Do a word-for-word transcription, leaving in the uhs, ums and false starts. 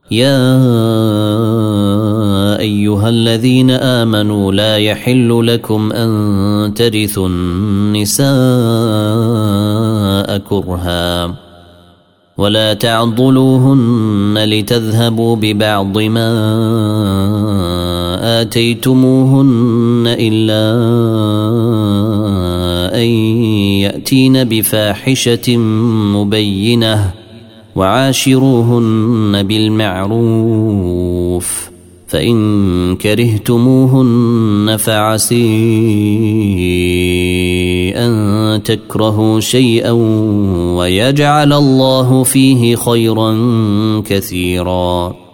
يا أيها الذين آمنوا لا يحل لكم أن ترثوا النساء كرها ولا تعضلوهن لتذهبوا ببعض ما آتيتموهن إلا أن يأتين بفاحشة مبينة وعاشروهن بالمعروف فإن كرهتموهن فعسي أن تكرهوا شيئا ويجعل الله فيه خيرا كثيرا.